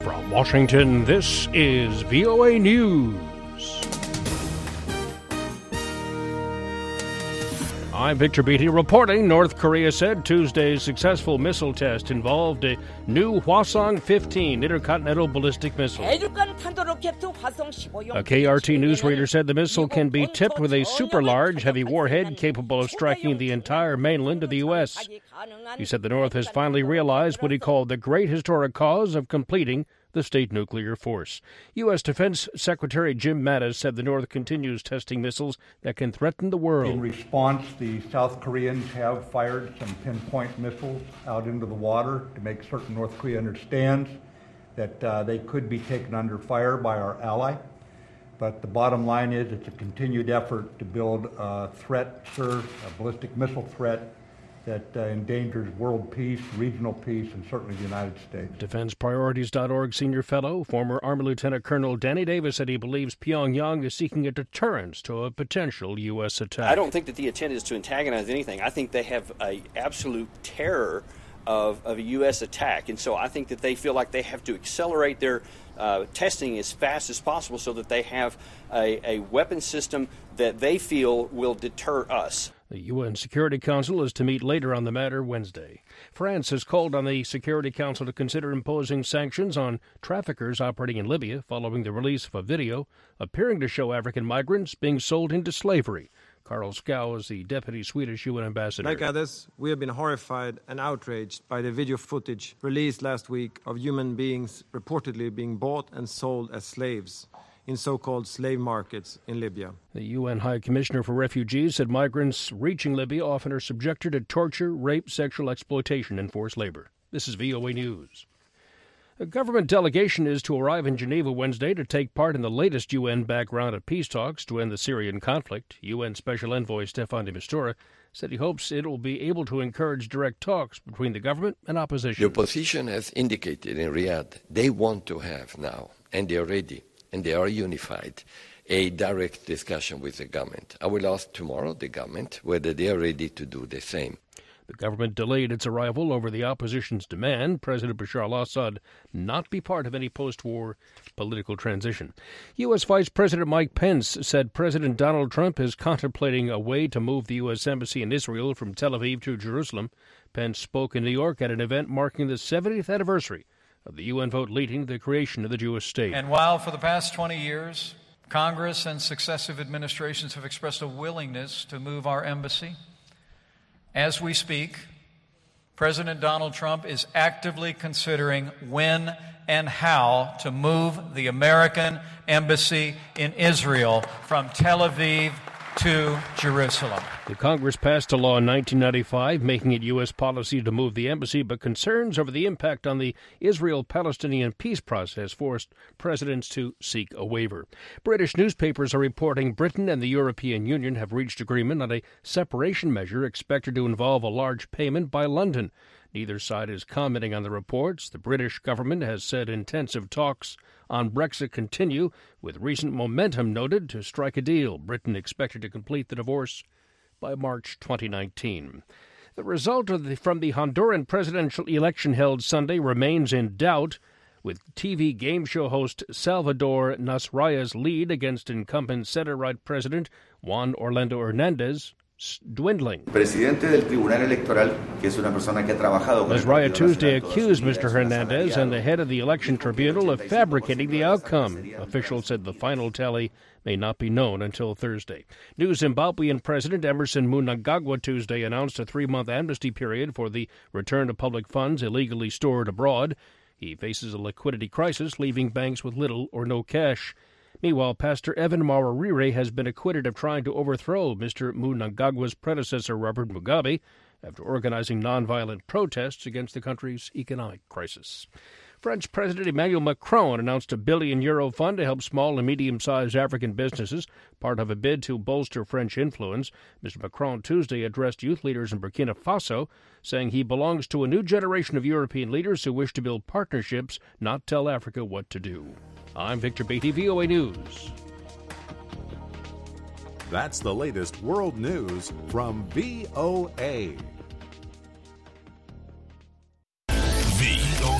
From Washington, this is VOA News. I'm Victor Beatty reporting. North Korea said Tuesday's successful missile test involved a new Hwasong-15 intercontinental ballistic missile. A KRT news reader said the missile can be tipped with a super-large heavy warhead capable of striking the entire mainland of the U.S. He said the North has finally realized what he called the great historic cause of completing the state nuclear force. U.S. Defense Secretary Jim Mattis said the North continues testing missiles that can threaten the world. In response, the South Koreans have fired some pinpoint missiles out into the water to make certain North Korea understands that they could be taken under fire by our ally. But the bottom line is it's a continued effort to build a threat, a ballistic missile threat that endangers world peace, regional peace, and certainly the United States. DefensePriorities.org senior fellow, former Army Lieutenant Colonel Danny Davis said he believes Pyongyang is seeking a deterrence to a potential U.S. attack. I don't think that the intent is to antagonize anything. I think they have an absolute terror of a U.S. attack, and so I think that they feel like they have to accelerate their testing as fast as possible so that they have a weapon system that they feel will deter us. The UN Security Council is to meet later on the matter Wednesday. France has called on the Security Council to consider imposing sanctions on traffickers operating in Libya following the release of a video appearing to show African migrants being sold into slavery. Carl Skau is the deputy Swedish UN ambassador. Like others, we have been horrified and outraged by the video footage released last week of human beings reportedly being bought and sold as slaves in so-called slave markets in Libya. The UN High Commissioner for Refugees said migrants reaching Libya often are subjected to torture, rape, sexual exploitation, and forced labor. This is VOA News. A government delegation is to arrive in Geneva Wednesday to take part in the latest UN-backed round of peace talks to end the Syrian conflict. UN Special Envoy Staffan de Mistura said he hopes it will be able to encourage direct talks between the government and opposition. The opposition has indicated in Riyadh they want to have now, and they are ready, and they are unified, a direct discussion with the government. I will ask tomorrow the government whether they are ready to do the same. The government delayed its arrival over the opposition's demand President Bashar al-Assad not be part of any post-war political transition. U.S. Vice President Mike Pence said President Donald Trump is contemplating a way to move the U.S. Embassy in Israel from Tel Aviv to Jerusalem. Pence spoke in New York at an event marking the 70th anniversary of the UN vote leading to the creation of the Jewish state. And while for the past 20 years, Congress and successive administrations have expressed a willingness to move our embassy, as we speak, President Donald Trump is actively considering when and how to move the American embassy in Israel from Tel Aviv to Jerusalem. The Congress passed a law in 1995 making it U.S. policy to move the embassy, but concerns over the impact on the Israel-Palestinian peace process forced presidents to seek a waiver. British newspapers are reporting Britain and the European Union have reached agreement on a separation measure expected to involve a large payment by London. Neither side is commenting on the reports. The British government has said intensive talks on Brexit continue, with recent momentum noted to strike a deal. Britain expected to complete the divorce by March 2019. The result from the Honduran presidential election held Sunday remains in doubt, with TV game show host Salvador Nasraya's lead against incumbent center-right President Juan Orlando Hernandez dwindling. Nasraya Tuesday accused Mr. Hernandez and the head of the election tribunal of fabricating the outcome. Officials said the final tally may not be known until Thursday. New Zimbabwean President Emerson Mnangagwa Tuesday announced a 3-month amnesty period for the return of public funds illegally stored abroad. He faces a liquidity crisis, leaving banks with little or no cash. Meanwhile, Pastor Evan Mawarire has been acquitted of trying to overthrow Mr. Mnangagwa's predecessor, Robert Mugabe, after organizing nonviolent protests against the country's economic crisis. French President Emmanuel Macron announced a €1 billion fund to help small and medium-sized African businesses, part of a bid to bolster French influence. Mr. Macron Tuesday addressed youth leaders in Burkina Faso, saying he belongs to a new generation of European leaders who wish to build partnerships, not tell Africa what to do. I'm Victor Beatty, VOA News. That's the latest world news from VOA.